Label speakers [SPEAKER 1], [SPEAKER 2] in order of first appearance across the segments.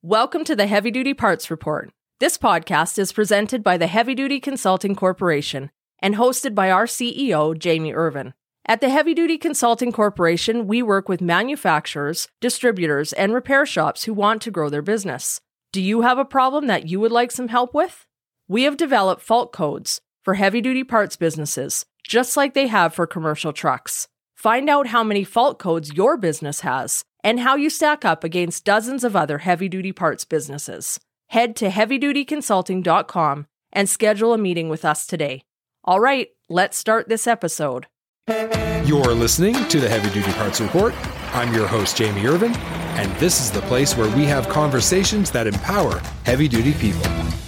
[SPEAKER 1] Welcome to the Heavy Duty Parts Report. This podcast is presented by the Heavy Duty Consulting Corporation and hosted by our CEO, Jamie Irvin. At the Heavy Duty Consulting Corporation, we work with manufacturers, distributors, and repair shops who want to grow their business. Do you have a problem that you would like some help with? We have developed fault codes for heavy-duty parts businesses, just like they have for commercial trucks. Find out how many fault codes your business has and how you stack up against dozens of other heavy-duty parts businesses. Head to heavydutyconsulting.com and schedule a meeting with us today. All right, let's start this episode.
[SPEAKER 2] You're listening to the Heavy Duty Parts Report. I'm your host, Jamie Irvin, and this is the place where we have conversations that empower heavy-duty people.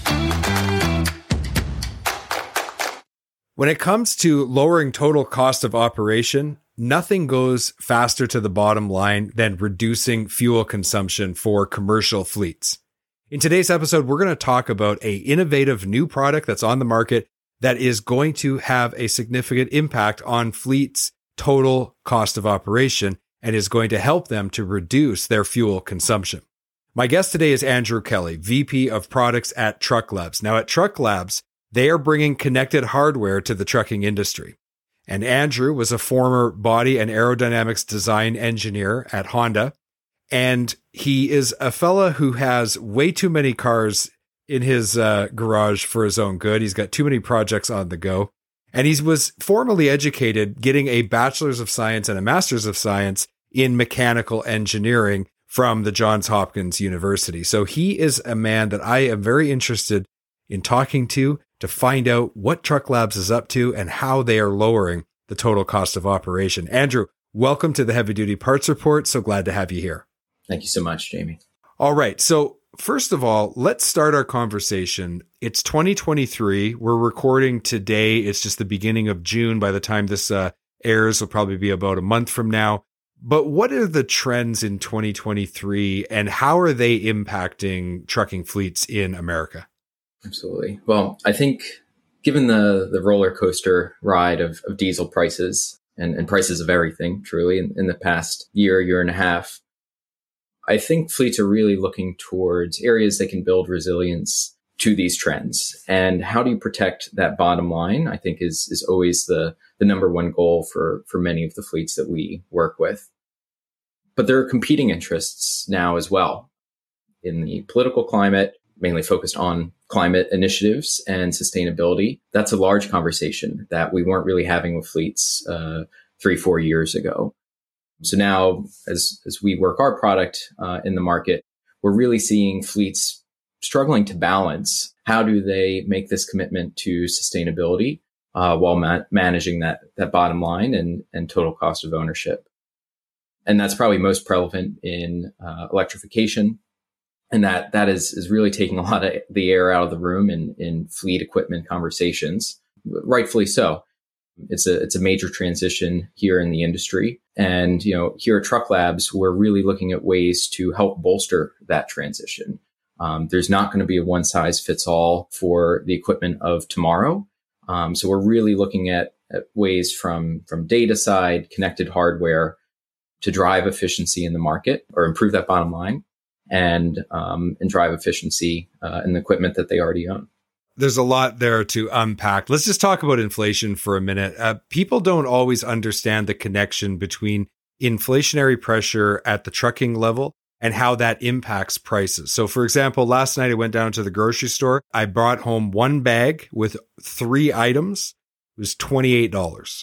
[SPEAKER 2] When it comes to lowering total cost of operation, nothing goes faster to the bottom line than reducing fuel consumption for commercial fleets. In today's episode, we're going to talk about an innovative new product that's on the market that is going to have a significant impact on fleets' total cost of operation and is going to help them to reduce their fuel consumption. My guest today is Andrew Kelly, VP of Products at Truck Labs. Now at Truck Labs, they are bringing connected hardware to the trucking industry. And Andrew was a former body and aerodynamics design engineer at Honda. And he is a fella who has way too many cars in his garage for his own good. He's got too many projects on the go. And he was formally educated, getting a bachelor's of science and a master's of science in mechanical engineering from the Johns Hopkins University. So he is a man that I am very interested in talking to find out what Truck Labs is up to and how they are lowering the total cost of operation. Andrew, welcome to the Heavy Duty Parts Report. So glad to have you here.
[SPEAKER 3] Thank you so much, Jamie.
[SPEAKER 2] All right. So first of all, let's start our conversation. It's 2023. We're recording today. It's just the beginning of June. By the time this airs, will probably be about a month from now. But what are the trends in 2023 and how are they impacting trucking fleets in America?
[SPEAKER 3] Absolutely. Well, I think given the roller coaster ride of diesel prices and prices of everything, truly, in the past year and a half, I think fleets are really looking towards areas they can build resilience to these trends. And how do you protect that bottom line, I think is always the number one goal for many of the fleets that we work with. But there are competing interests now as well in the political climate, mainly focused on climate initiatives and sustainability. That's a large conversation that we weren't really having with fleets 3-4 years ago. So now, as we work our product in the market, we're really seeing fleets struggling to balance how do they make this commitment to sustainability while managing that bottom line and total cost of ownership. And that's probably most prevalent in electrification. And that is really taking a lot of the air out of the room in fleet equipment conversations, rightfully so. It's a major transition here in the industry. And, here at Truck Labs, we're really looking at ways to help bolster that transition. There's not going to be a one size fits all for the equipment of tomorrow. So we're really looking at ways from data side, connected hardware to drive efficiency in the market or improve that bottom line. And drive efficiency in the equipment that they already own.
[SPEAKER 2] There's a lot there to unpack. Let's just talk about inflation for a minute. People don't always understand the connection between inflationary pressure at the trucking level and how that impacts prices. So, for example, last night I went down to the grocery store. I brought home one bag with 3 items. It was $28.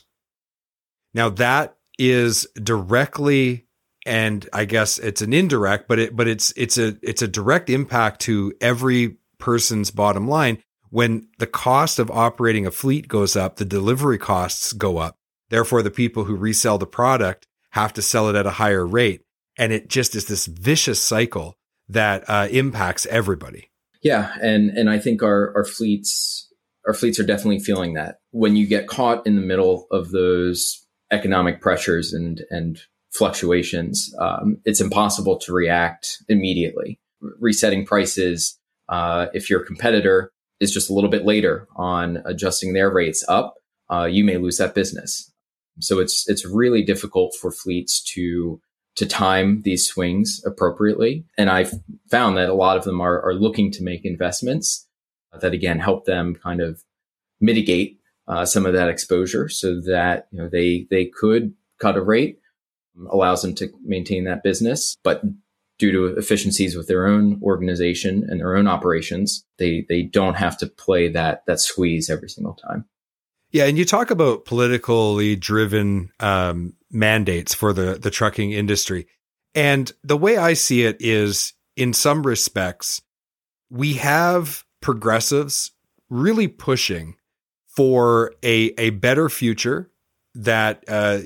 [SPEAKER 2] Now, that is directly, and I guess it's an indirect, but it's a direct impact to every person's bottom line. When the cost of operating a fleet goes up, the delivery costs go up. Therefore, the people who resell the product have to sell it at a higher rate. And it just is this vicious cycle that impacts everybody.
[SPEAKER 3] Yeah. And I think our fleets are definitely feeling that. When you get caught in the middle of those economic pressures and fluctuations, it's impossible to react immediately. Resetting prices, if your competitor is just a little bit later on adjusting their rates up, you may lose that business. So it's really difficult for fleets to to time these swings appropriately. And I've found that a lot of them are looking to make investments that, again, help them kind of mitigate some of that exposure so that, they could cut a rate, allows them to maintain that business. But due to efficiencies with their own organization and their own operations, they don't have to play that squeeze every single time.
[SPEAKER 2] Yeah, and you talk about politically driven mandates for the trucking industry. And the way I see it is, in some respects, we have progressives really pushing for a better future that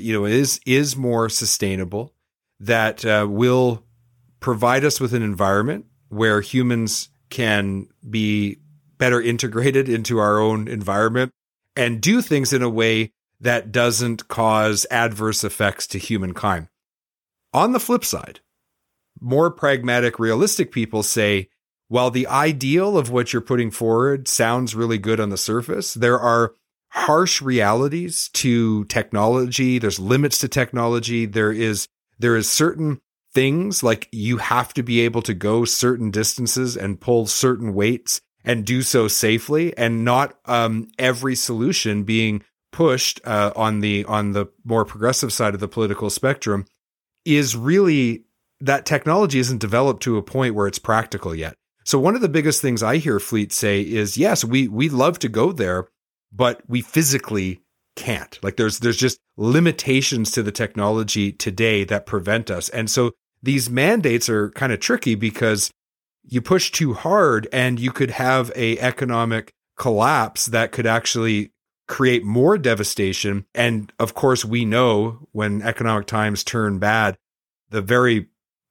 [SPEAKER 2] is more sustainable, that will provide us with an environment where humans can be better integrated into our own environment and do things in a way that doesn't cause adverse effects to humankind. On the flip side, more pragmatic, realistic people say, while the ideal of what you're putting forward sounds really good on the surface, there are harsh realities to technology. There's limits to technology. There is certain things, like you have to be able to go certain distances and pull certain weights and do so safely, and not every solution being pushed on the more progressive side of the political spectrum is really, that technology isn't developed to a point where it's practical yet. So one of the biggest things I hear fleets say is, yes, we love to go there, but we physically can't. Like there's just limitations to the technology today that prevent us. And so these mandates are kind of tricky because you push too hard and you could have a economic collapse that could actually create more devastation. And of course, we know when economic times turn bad, the very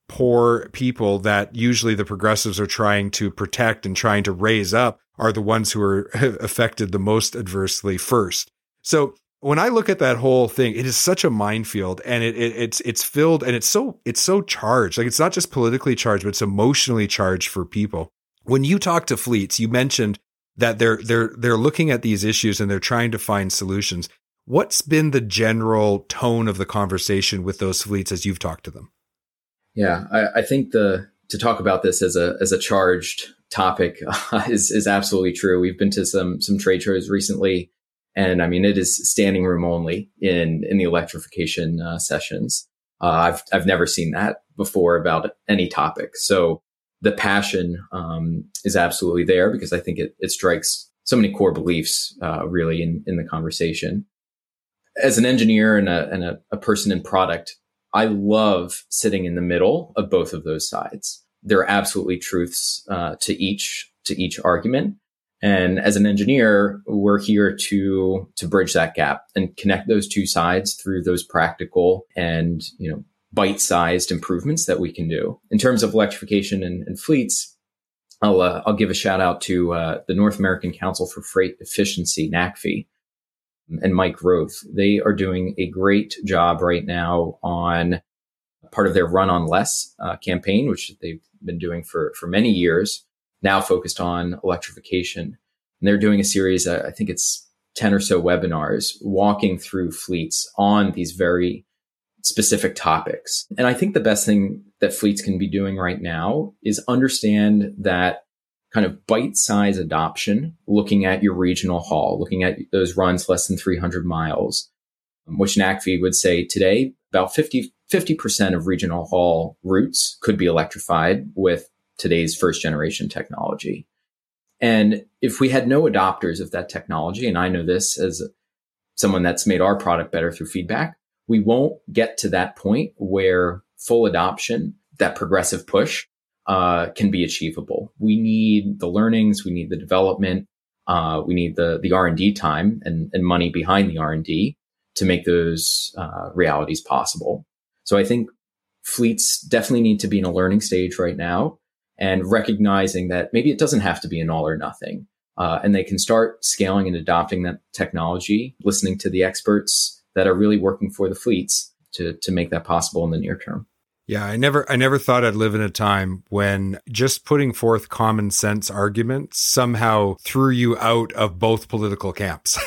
[SPEAKER 2] poor people that usually the progressives are trying to protect and trying to raise up are the ones who are affected the most adversely first. So when I look at that whole thing, it is such a minefield, and it's filled, and it's so charged. Like, it's not just politically charged, but it's emotionally charged for people. When you talk to fleets, you mentioned that they're looking at these issues and they're trying to find solutions. What's been the general tone of the conversation with those fleets as you've talked to them?
[SPEAKER 3] Yeah, I think to talk about this as a charged topic is absolutely true. We've been to some trade shows recently, and I mean, it is standing room only in the electrification sessions. I've never seen that before about any topic. So the passion is absolutely there, because I think it strikes so many core beliefs really in the conversation. As an engineer and a person in product, I love sitting in the middle of both of those sides. There are absolutely truths to each argument. And as an engineer, we're here to bridge that gap and connect those two sides through those practical and, bite-sized improvements that we can do. In terms of electrification and fleets, I'll give a shout out to the North American Council for Freight Efficiency, NACFE, and Mike Roth. They are doing a great job right now on part of their Run on Less campaign, which they've been doing for many years, now focused on electrification. And they're doing a series, I think it's 10 or so webinars, walking through fleets on these very specific topics. And I think the best thing that fleets can be doing right now is understand that kind of bite-size adoption, looking at your regional haul, looking at those runs less than 300 miles, which NACFE would say today about 50% of regional haul routes could be electrified with today's first generation technology. And if we had no adopters of that technology, and I know this as someone that's made our product better through feedback, we won't get to that point where full adoption, that progressive push, can be achievable. We need the learnings, we need the development, we need the R&D time and money behind the R&D to make those realities possible. So I think fleets definitely need to be in a learning stage right now, and recognizing that maybe it doesn't have to be an all or nothing. And they can start scaling and adopting that technology, listening to the experts that are really working for the fleets to make that possible in the near term.
[SPEAKER 2] Yeah, I never thought I'd live in a time when just putting forth common sense arguments somehow threw you out of both political camps.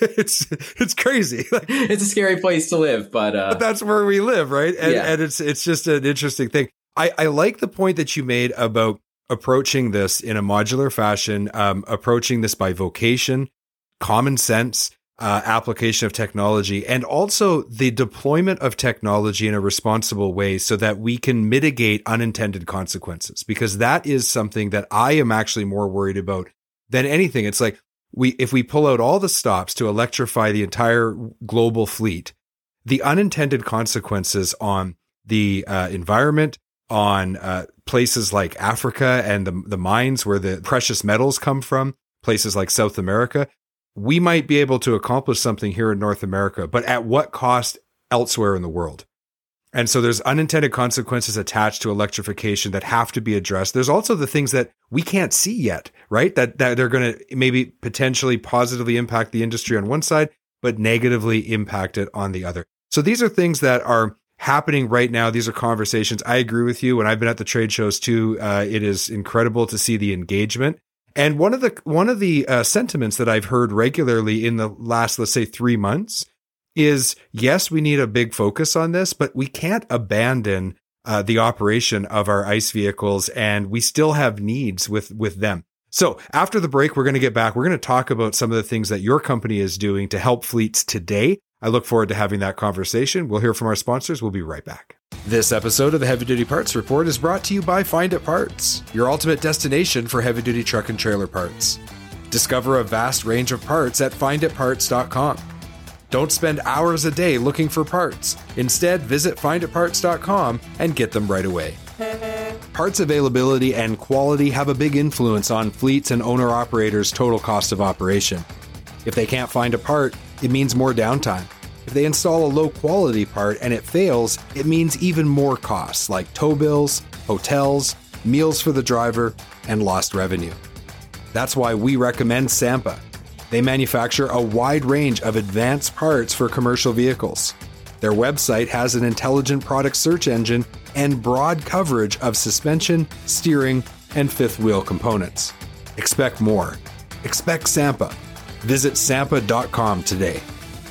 [SPEAKER 2] It's crazy.
[SPEAKER 3] It's a scary place to live, but
[SPEAKER 2] that's where we live, right? And it's just an interesting thing. I like the point that you made about approaching this in a modular fashion, approaching this by vocation, common sense, application of technology, and also the deployment of technology in a responsible way so that we can mitigate unintended consequences, because that is something that I am actually more worried about than anything. It's like if we pull out all the stops to electrify the entire global fleet, the unintended consequences on the environment, on places like Africa and the mines where the precious metals come from, places like South America, we might be able to accomplish something here in North America, but at what cost elsewhere in the world? And so there's unintended consequences attached to electrification that have to be addressed. There's also the things that we can't see yet, right? That they're going to maybe potentially positively impact the industry on one side, but negatively impact it on the other. So these are things that are happening right now. These are conversations. I agree with you. When I've been at the trade shows too, it is incredible to see the engagement. And one of the sentiments that I've heard regularly in the last, let's say, 3 months is, yes, we need a big focus on this, but we can't abandon the operation of our ICE vehicles, and we still have needs with them. So after the break, we're going to get back. We're going to talk about some of the things that your company is doing to help fleets today. I look forward to having that conversation. We'll hear from our sponsors. We'll be right back. This episode of the Heavy Duty Parts Report is brought to you by Find It Parts, your ultimate destination for heavy-duty truck and trailer parts. Discover a vast range of parts at finditparts.com. Don't spend hours a day looking for parts. Instead, visit finditparts.com and get them right away. Parts availability and quality have a big influence on fleets and owner-operators' total cost of operation. If they can't find a part, it means more downtime. If they install a low-quality part and it fails, it means even more costs like tow bills, hotels, meals for the driver, and lost revenue. That's why we recommend Sampa. They manufacture a wide range of advanced parts for commercial vehicles. Their website has an intelligent product search engine and broad coverage of suspension, steering, and fifth wheel components. Expect more. Expect Sampa. Visit sampa.com today.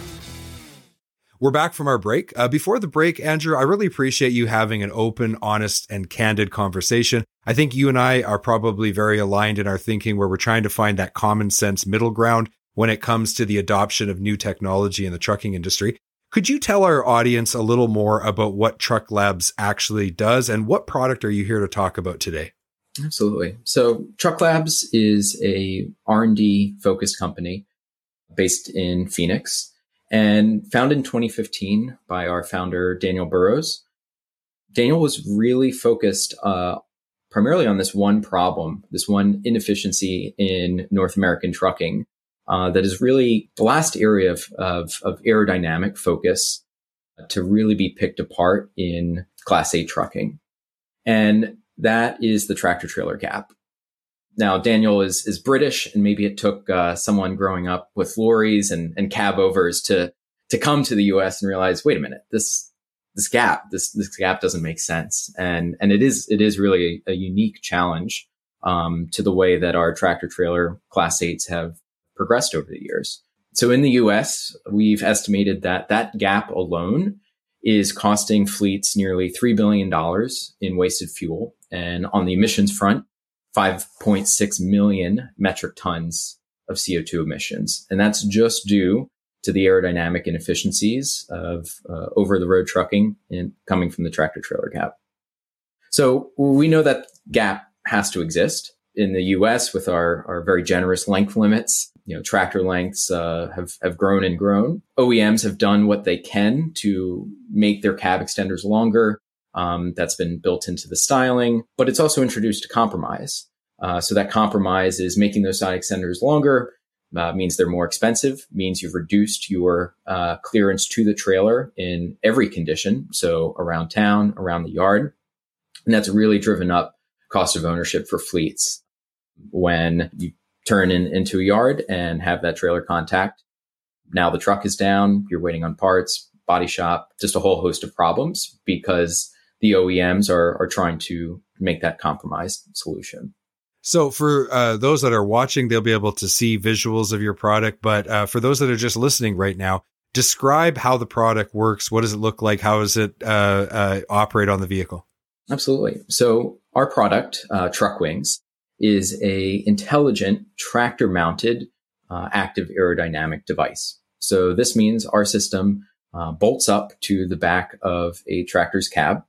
[SPEAKER 2] We're back from our break. Before the break, Andrew, I really appreciate you having an open, honest, and candid conversation. I think you and I are probably very aligned in our thinking, where we're trying to find that common sense middle ground when it comes to the adoption of new technology in the trucking industry. Could you tell our audience a little more about what Truck Labs actually does, and what product are you here to talk about today?
[SPEAKER 3] Absolutely. So Truck Labs is a R&D focused company based in Phoenix, and founded in 2015 by our founder, Daniel Burrows. Daniel was really focused primarily on this one problem, this one inefficiency in North American trucking that is really the last area of aerodynamic focus to really be picked apart in Class 8 trucking. And that is the tractor-trailer gap. Now, Daniel is British, and maybe it took someone growing up with lorries and cab overs to come to the U.S. and realize, wait a minute, this gap doesn't make sense, and it is really a unique challenge to the way that our tractor trailer Class 8s have progressed over the years. So in the U.S., we've estimated that gap alone is costing fleets nearly $3 billion in wasted fuel, and on the emissions front, 5.6 million metric tons of CO2 emissions. And that's just due to the aerodynamic inefficiencies of over-the-road trucking coming from the tractor-trailer gap. So we know that gap has to exist. In the US, with our very generous length limits, tractor lengths have grown and grown. OEMs have done what they can to make their cab extenders longer. That's been built into the styling, but it's also introduced a compromise. So that compromise is making those side extenders longer, means they're more expensive, means you've reduced your clearance to the trailer in every condition. So around town, around the yard. And that's really driven up cost of ownership for fleets. When you turn into a yard and have that trailer contact, now the truck is down, you're waiting on parts, body shop, just a whole host of problems because the OEMs are trying to make that compromised solution.
[SPEAKER 2] So for those that are watching, they'll be able to see visuals of your product. But for those that are just listening right now, describe how the product works. What does it look like? How does it operate on the vehicle?
[SPEAKER 3] Absolutely. So our product, TruckWings, is a intelligent tractor-mounted active aerodynamic device. So this means our system bolts up to the back of a tractor's cab,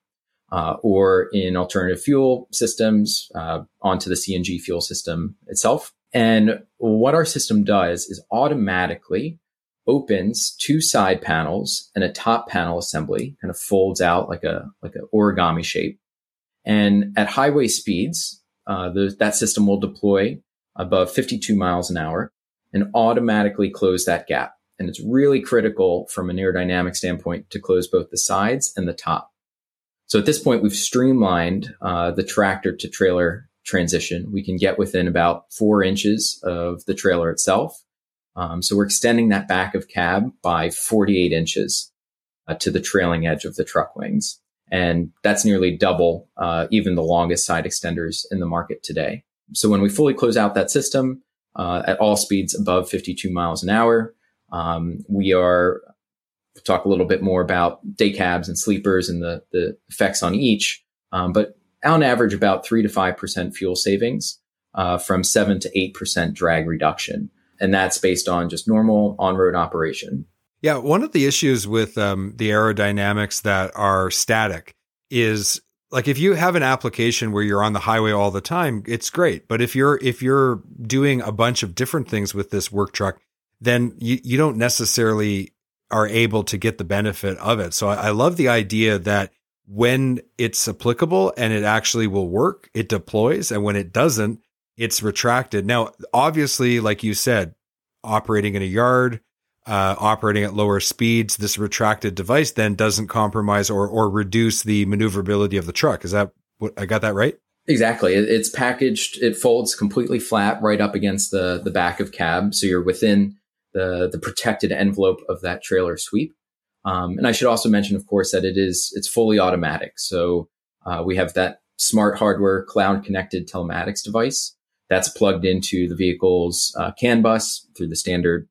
[SPEAKER 3] or in alternative fuel systems, onto the CNG fuel system itself. And what our system does is automatically opens two side panels and a top panel assembly, kind of folds out like a origami shape. And at highway speeds, that system will deploy above 52 miles an hour and automatically close that gap. And it's really critical from an aerodynamic standpoint to close both the sides and the top. So at this point, we've streamlined the tractor to trailer transition. We can get within about 4 inches of the trailer itself. So we're extending that back of cab by 48 inches to the trailing edge of the TruckWings. And that's nearly double even the longest side extenders in the market today. So when we fully close out that system at all speeds above 52 miles an hour, we'll talk a little bit more about day cabs and sleepers and the effects on each. But on average, about 3 to 5% fuel savings from 7 to 8% drag reduction. And that's based on just normal on-road operation.
[SPEAKER 2] Yeah, one of the issues with the aerodynamics that are static is, like, if you have an application where you're on the highway all the time, it's great. But if you're doing a bunch of different things with this work truck, then you don't necessarily are able to get the benefit of it. So I love the idea that when it's applicable and it actually will work, it deploys. And when it doesn't, it's retracted. Now, obviously, like you said, operating in a yard, operating at lower speeds, this retracted device then doesn't compromise or reduce the maneuverability of the truck. Is that what I got that right?
[SPEAKER 3] Exactly. It's packaged. It folds completely flat right up against the back of cab. So you're within the protected envelope of that trailer sweep. And I should also mention, of course, that it's fully automatic. So we have that smart hardware cloud connected telematics device that's plugged into the vehicle's CAN bus through the standard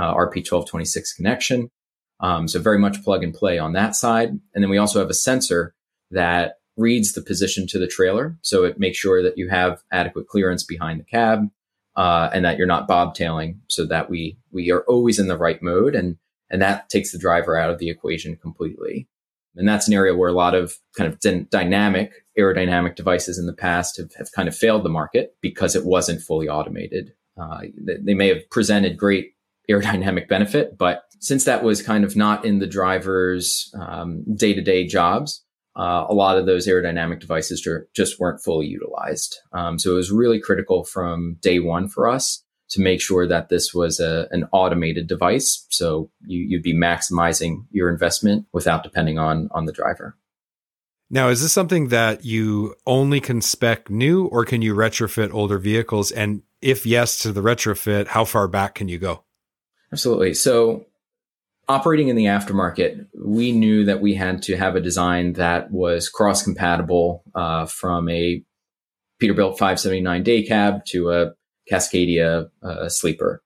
[SPEAKER 3] RP1226 connection. So very much plug and play on that side. And then we also have a sensor that reads the position to the trailer. So it makes sure that you have adequate clearance behind the cab, and that you're not bobtailing, so that we are always in the right mode. And that takes the driver out of the equation completely. And that's an area where a lot of kind of dynamic aerodynamic devices in the past have kind of failed the market because it wasn't fully automated. They may have presented great aerodynamic benefit, but since that was kind of not in the driver's day-to-day jobs, a lot of those aerodynamic devices just weren't fully utilized. So it was really critical from day one for us to make sure that this was an automated device. So you'd be maximizing your investment without depending on the driver.
[SPEAKER 2] Now, is this something that you only can spec new, or can you retrofit older vehicles? And if yes to the retrofit, how far back can you go?
[SPEAKER 3] Absolutely. So operating in the aftermarket, we knew that we had to have a design that was cross-compatible from a Peterbilt 579 day cab to a Cascadia sleeper.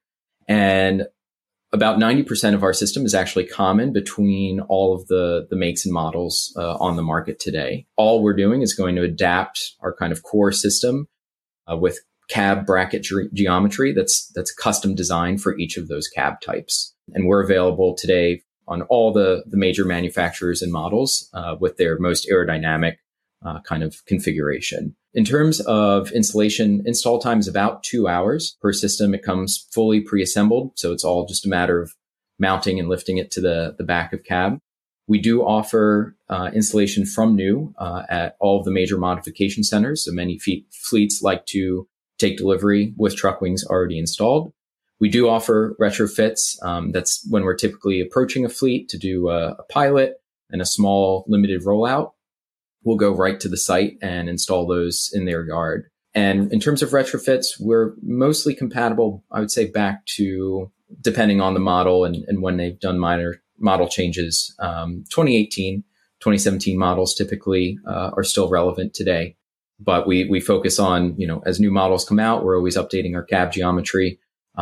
[SPEAKER 3] And about 90% of our system is actually common between all of the makes and models on the market today. All we're doing is going to adapt our kind of core system with cab bracket geometry that's custom designed for each of those cab types. And we're available today on all the major manufacturers and models with their most aerodynamic kind of configuration. In terms of install time is about 2 hours per system. It comes fully pre-assembled, so it's all just a matter of mounting and lifting it to the back of cab. We do offer installation from new at all of the major modification centers. So many fleets like to take delivery with TruckWings already installed. We do offer retrofits. That's when we're typically approaching a fleet to do a pilot and a small limited rollout. We'll go right to the site and install those in their yard. And in terms of retrofits, we're mostly compatible, I would say, back to, depending on the model and when they've done minor model changes, 2018, 2017 models typically are still relevant today. But we focus on, as new models come out, we're always updating our cab geometry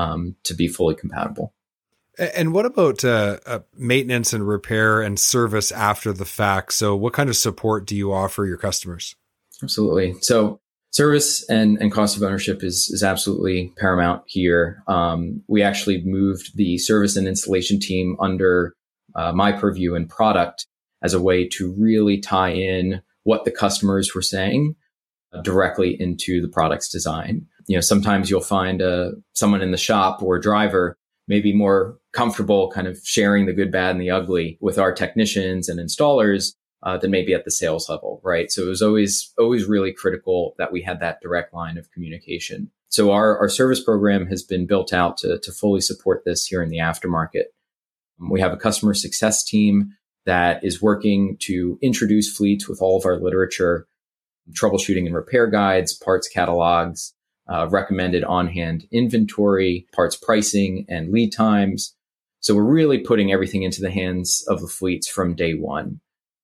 [SPEAKER 3] to be fully compatible.
[SPEAKER 2] And what about maintenance and repair and service after the fact? So what kind of support do you offer your customers?
[SPEAKER 3] Absolutely. So service and cost of ownership is absolutely paramount here. We actually moved the service and installation team under my purview and product as a way to really tie in what the customers were saying directly into the product's design. Sometimes you'll find someone in the shop or a driver maybe more comfortable kind of sharing the good, bad, and the ugly with our technicians and installers than maybe at the sales level, right? So it was always really critical that we had that direct line of communication. So our service program has been built out to fully support this here in the aftermarket. We have a customer success team that is working to introduce fleets with all of our literature, troubleshooting and repair guides, parts catalogs, recommended on-hand inventory, parts pricing, and lead times. So we're really putting everything into the hands of the fleets from day one.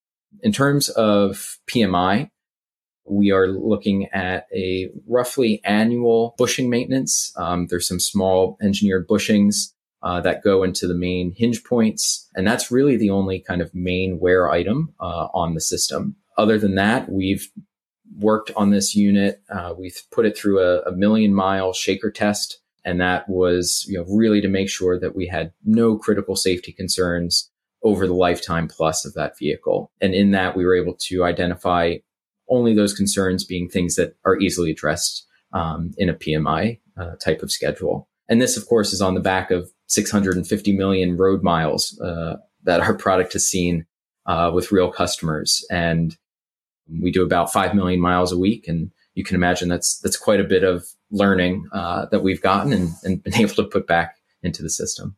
[SPEAKER 3] In terms of PMI, we are looking at a roughly annual bushing maintenance. There's some small engineered bushings that go into the main hinge points. And that's really the only kind of main wear item on the system. Other than that, we've worked on this unit. We've put it through a 1,000,000-mile shaker test. And that was, really to make sure that we had no critical safety concerns over the lifetime plus of that vehicle. And in that, we were able to identify only those concerns being things that are easily addressed in a PMI type of schedule. And this, of course, is on the back of 650 million road miles that our product has seen with real customers. And we do about 5 million miles a week. And you can imagine that's quite a bit of learning that we've gotten and been able to put back into the system.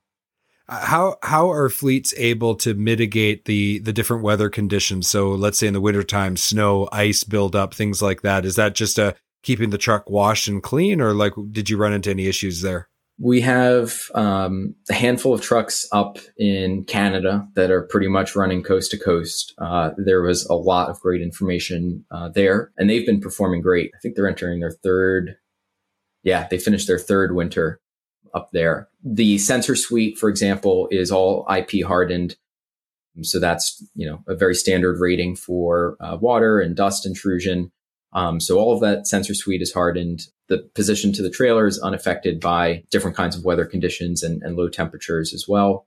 [SPEAKER 2] How are fleets able to mitigate the different weather conditions? So let's say in the wintertime, snow, ice build up, things like that. Is that just keeping the truck washed and clean, or did you run into any issues there?
[SPEAKER 3] We have a handful of trucks up in Canada that are pretty much running coast to coast. There was a lot of great information there, and they've been performing great. I think they're entering their third. Yeah, they finished their third winter up there. The sensor suite, for example, is all IP hardened. So that's, a very standard rating for water and dust intrusion. So all of that sensor suite is hardened. The position to the trailer is unaffected by different kinds of weather conditions and low temperatures as well.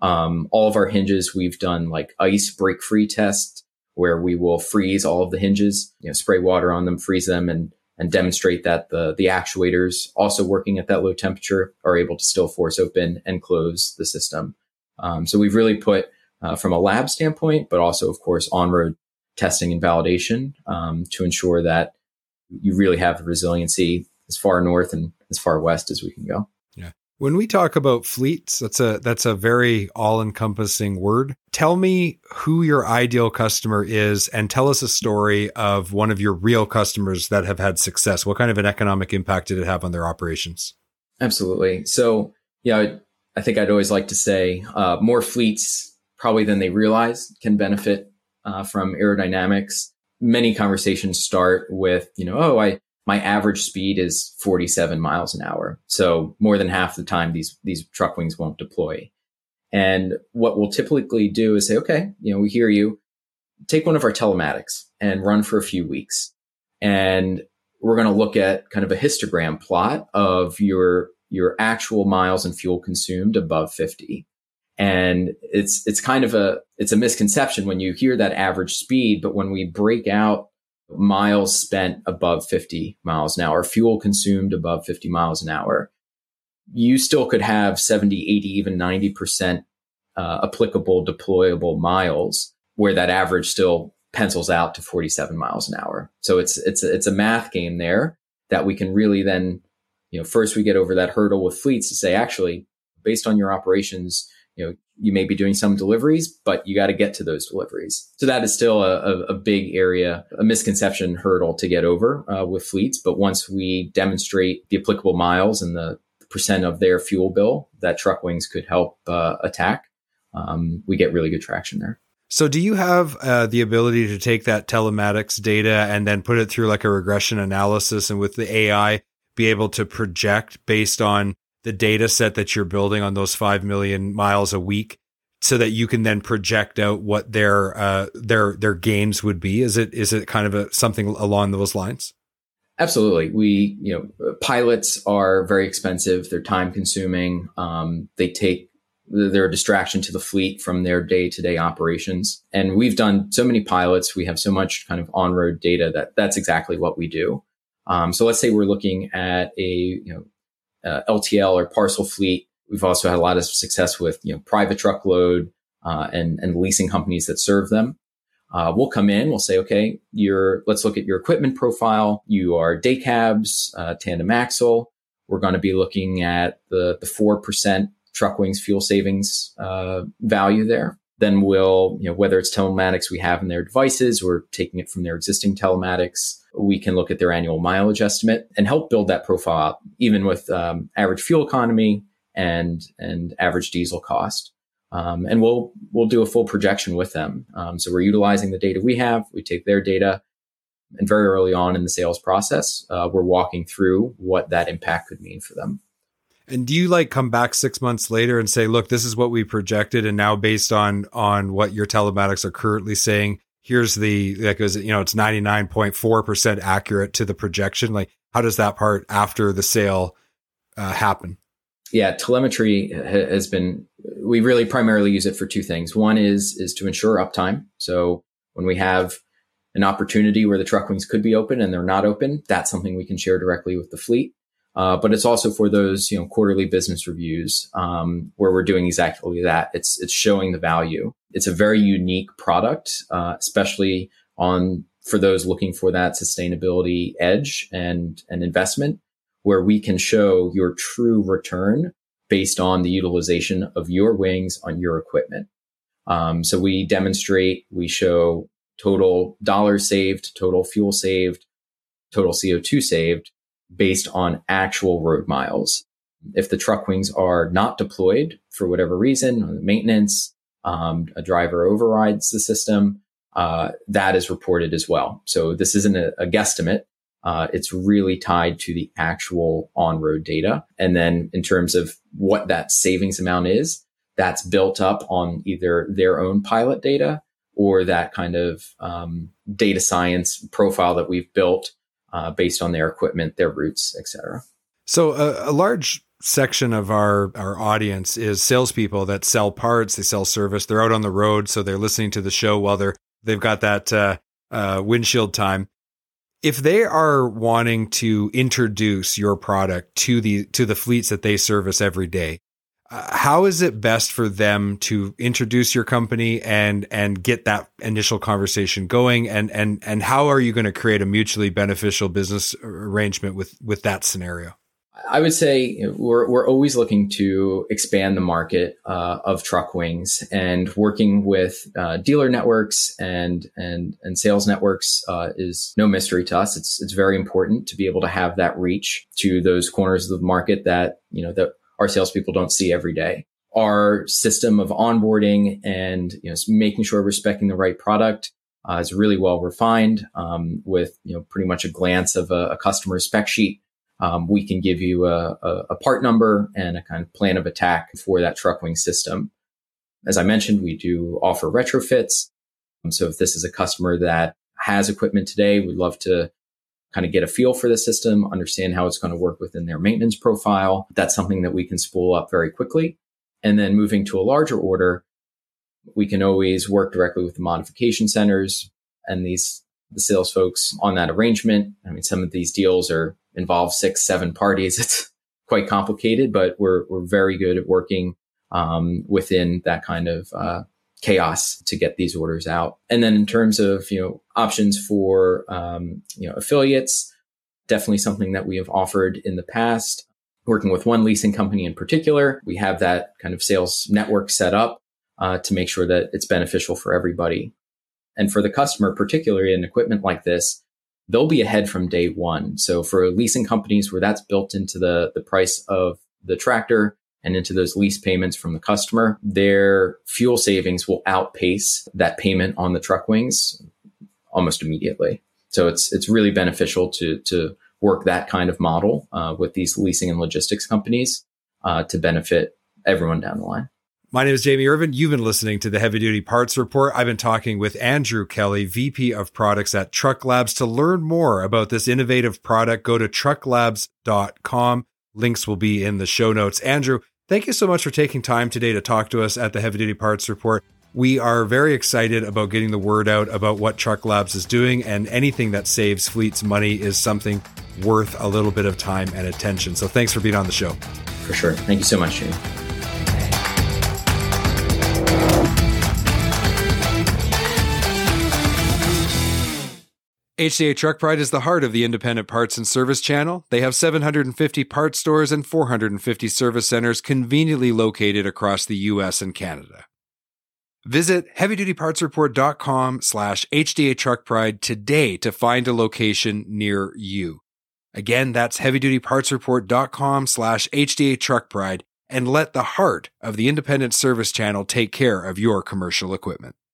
[SPEAKER 3] All of our hinges, we've done like ice break-free tests where we will freeze all of the hinges, spray water on them, freeze them, and demonstrate that the actuators also working at that low temperature are able to still force open and close the system. So we've really put from a lab standpoint, but also, of course, on-road testing and validation to ensure that you really have the resiliency as far north and as far west as we can go.
[SPEAKER 2] Yeah. When we talk about fleets, that's a very all-encompassing word. Tell me who your ideal customer is and tell us a story of one of your real customers that have had success. What kind of an economic impact did it have on their operations?
[SPEAKER 3] Absolutely. So, I think I'd always like to say more fleets probably than they realize can benefit from aerodynamics. Many conversations start with, my average speed is 47 miles an hour. So more than half the time, these truck wings won't deploy. And what we'll typically do is say, okay, we hear you. Take one of our telematics and run for a few weeks. And we're going to look at kind of a histogram plot of your actual miles and fuel consumed above 50. And it's kind of a misconception when you hear that average speed, but when we break out miles spent above 50 miles an hour, fuel consumed above 50 miles an hour, you still could have 70, 80, even 90% applicable deployable miles where that average still pencils out to 47 miles an hour. So it's a math game there that we can really then, first we get over that hurdle with fleets to say, actually, based on your operations, you may be doing some deliveries, but you got to get to those deliveries. So that is still a big area, a misconception hurdle to get over with fleets. But once we demonstrate the applicable miles and the percent of their fuel bill that truck wings could help attack, we get really good traction there.
[SPEAKER 2] So do you have the ability to take that telematics data and then put it through like a regression analysis, and with the AI be able to project based on the data set that you're building on those 5 million miles a week, so that you can then project out what their gains would be? Is it kind of something along those lines?
[SPEAKER 3] Absolutely. Pilots are very expensive. They're time consuming. They're a distraction to the fleet from their day-to-day operations. And we've done so many pilots. We have so much kind of on-road data that's exactly what we do. So let's say we're looking at a LTL or parcel fleet. We've also had a lot of success with private truckload and leasing companies that serve them. We'll come in, we'll say, okay, let's look at your equipment profile. You are day cabs, tandem axle. We're going to be looking at the 4% Truck Wings fuel savings value there. Then we'll, whether it's telematics we have in their devices or taking it from their existing telematics, we can look at their annual mileage estimate and help build that profile up, even with average fuel economy and average diesel cost. And we'll do a full projection with them. So we're utilizing the data we have. We take their data, and very early on in the sales process, we're walking through what that impact could mean for them.
[SPEAKER 2] And do you come back 6 months later and say, look, this is what we projected, and now based on what your telematics are currently saying, here's it's 99.4% accurate to the projection? How does that part after the sale happen?
[SPEAKER 3] Yeah, telemetry has been, we really primarily use it for two things. One is to ensure uptime. So when we have an opportunity where the Truck Wings could be open and they're not open, that's something we can share directly with the fleet. But it's also for those, quarterly business reviews, where we're doing exactly that. It's showing the value. It's a very unique product, especially for those looking for that sustainability edge and investment, where we can show your true return based on the utilization of your wings on your equipment. So we demonstrate, we show total dollars saved, total fuel saved, total CO2 saved, based on actual road miles. If the Truck Wings are not deployed for whatever reason, maintenance, a driver overrides the system, that is reported as well. So this isn't a guesstimate. It's really tied to the actual on-road data. And then in terms of what that savings amount is, that's built up on either their own pilot data or that kind of data science profile that we've built based on their equipment, their routes, et cetera.
[SPEAKER 2] So a large section of our audience is salespeople that sell parts, they sell service, they're out on the road, so they're listening to the show while they've got that windshield time. If they are wanting to introduce your product to the fleets that they service every day, how is it best for them to introduce your company and get that initial conversation going? And how are you going to create a mutually beneficial business arrangement with that scenario?
[SPEAKER 3] I would say we're always looking to expand the market of Truck Wings, and working with dealer networks and sales networks is no mystery to us. It's very important to be able to have that reach to those corners of the market that that our salespeople don't see every day. Our system of onboarding and making sure we're speccing the right product is really well refined. With pretty much a glance of a customer spec sheet, we can give you a part number and a kind of plan of attack for that Truck Wing system. As I mentioned, we do offer retrofits. So if this is a customer that has equipment today, we'd love to kind of get a feel for the system, understand how it's going to work within their maintenance profile. That's something that we can spool up very quickly. And then moving to a larger order, we can always work directly with the modification centers and the sales folks on that arrangement. I mean, some of these deals involve 6-7 parties. It's quite complicated, but we're very good at working within that kind of chaos to get these orders out. And then in terms of options for affiliates, definitely something that we have offered in the past. Working with one leasing company in particular, we have that kind of sales network set up to make sure that it's beneficial for everybody. And for the customer, particularly in equipment like this, they'll be ahead from day one. So for leasing companies where that's built into the price of the tractor and into those lease payments from the customer, their fuel savings will outpace that payment on the truck wings almost immediately. So it's really beneficial to work that kind of model with these leasing and logistics companies to benefit everyone down the line.
[SPEAKER 2] My name is Jamie Irvin. You've been listening to the Heavy Duty Parts Report. I've been talking with Andrew Kelly, VP of Products at Truck Labs. To learn more about this innovative product, go to trucklabs.com. Links will be in the show notes. Andrew, thank you so much for taking time today to talk to us at the Heavy Duty Parts Report. We are very excited about getting the word out about what Truck Labs is doing, and anything that saves fleets money is something worth a little bit of time and attention. So thanks for being on the show.
[SPEAKER 3] For sure. Thank you so much, Jamie.
[SPEAKER 2] HDA Truck Pride is the heart of the independent parts and service channel. They have 750 parts stores and 450 service centers conveniently located across the U.S. and Canada. Visit heavydutypartsreport.com/HDA Truck Pride today to find a location near you. Again, that's heavydutypartsreport.com/HDA Truck Pride, and let the heart of the independent service channel take care of your commercial equipment.